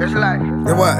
It's like, Yeah, what?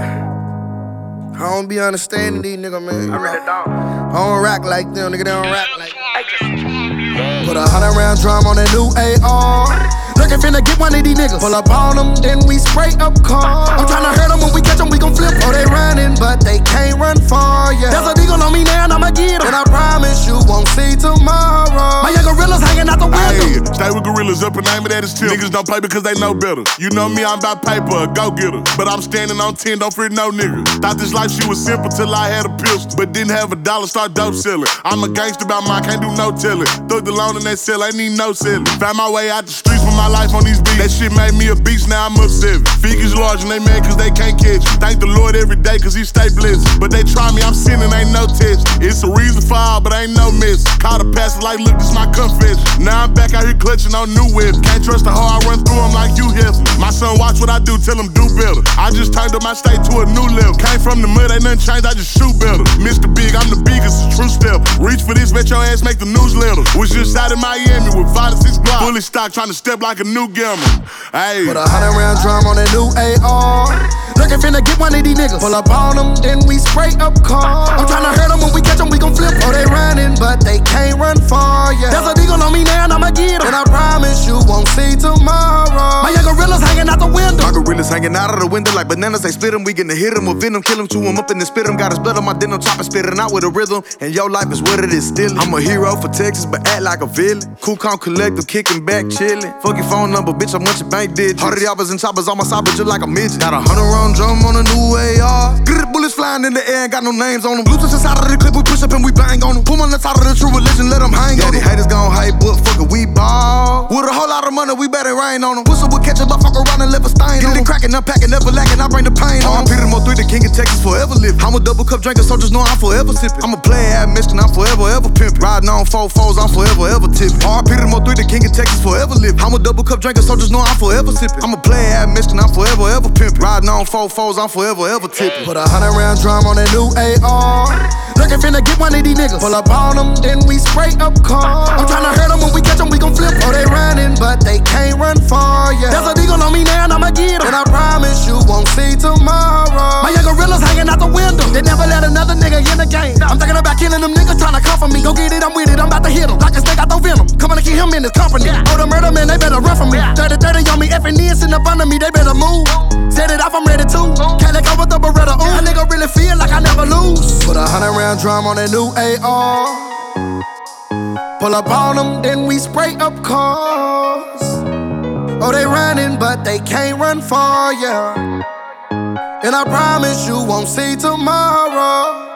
I don't be understanding these niggas, man. I really don't. I don't rock like them, nigga. They don't rock like them. I just, Put 100 round drum on that new AR. Looking finna get one of these niggas. Pull up on them, then we spray up cars. I'm tryna hurt them, when we catch them, we gon' flip. Oh, they running, but they can't run far, yeah. There's a deagle on me now, and I'ma get 'em. And I promise you won't see tomorrow. My young gorillas hanging out the window. Hey, stay with gorillas up and name it at his tip. Niggas don't play because they know better. You know me, I'm about paper, a go-getter. But I'm standing on 10, don't fear no nigga. Thought this life shit was simple till I had a pistol. But didn't have $1, start dope selling. I'm a gangster about mine, can't do no telling. Threw the loan in that cell, ain't need no selling. Found my way out the streets with my life on these beats. That shit made me a beast, now I'm up 7. Figures large and they mad cause they can't catch you. Thank the Lord every day cause he stay blessed. But they try me, I'm sinning, ain't no test. It's a reason for all, but ain't no miss. Call the pastor like, look, this my confession. Now I'm back out here clutching on new whips. Can't trust the hoe, I run through them like you Hefner. My son watch what I do, tell him do better. I just turned up my state to a new level. Came from the mud, ain't nothing changed, I just shoot better. Mr. Big, I'm the biggest, a true step. Reach for this, bet your ass make the newsletter. Was just out in Miami with 5 to 6 blocks. Fully stocked, trying to step like a new gamer. Hey. Put 100 round drum on that new AR. Looking finna get one of these niggas. Pull up on them, then we spray up cars. I'm tryna hurt them, when we catch them, we gon' flip. Oh, they running, but they can't run far, yeah. There's a deagle on me now, and I'ma get 'em. And I promise you won't see tomorrow. My young gorillas hanging out the window. My gorillas hanging out of the window like bananas. They split 'em, we gonna hit 'em with venom. Kill 'em, chew 'em up and then spit 'em. Got his blood on my denim, chopper spitting out with a rhythm. And your life is what it is still. I'm a hero for Texas, but act like a villain. Cool, calm, collective, kicking back, chillin'. Fuck your phone number, bitch, I want your bank digits. 100 yappers and choppers on my side, but you like a midget. Got 100 round drum on a new AR. Bullets flying in the air, ain't got no names on them. Bluetooth inside of the clip, we push up and we bang on them. Pull on the side of the true religion, let them hang on them. Haters gon' hate, but fuck it, we ball. With a whole lot of money, we better rain on them. Whistle will catch up, I fuck around and left a stain on them. Get it crackin', unpacking, never lacking, I bring the pain on them. Peter Mo 3, the king of Texas, forever live. I'm a double cup drinker, so just know I'm forever sippin'. I'm a player at Michigan, I'm forever ever pimpin'. Riding on 4-4s, I'm forever ever tippin'. Peter Mo 3, the king of Texas, forever live. I'm a double cup drinker, so just know I'm forever sippin'. I'm a player at Michigan, I'm forever ever pimpin'. Riding on 4-4s, I'm forever ever tippin'. Put 100 round drum on that new AR. Looking finna get one of these niggas. Pull up on them, then we spray up cars. I'm tryna hurt them, when we catch them, we gon' flip. Oh, they running, but they can't run far, yeah. There's a deagle on me now, and I'ma get 'em. And I promise you won't see tomorrow. My young gorillas hanging out the window. They never let another nigga in the game. I'm thinking about killing them niggas tryna come for me. Go get it, I'm with it, I'm about to hit 'em. Like a snake, I throw venom. Coming to keep him in his company. Oh, the murder man, they better run from me. 30-30 on me, effing in, sitting up under me, they better move. Set it off, I'm ready too. Can't let go with the Beretta, ooh. A nigga really feel like I never lose. Put 100 round drum on that new AR. Pull up on them, then we spray up cars. Oh, they running, but they can't run far, yeah. And I promise you won't see tomorrow.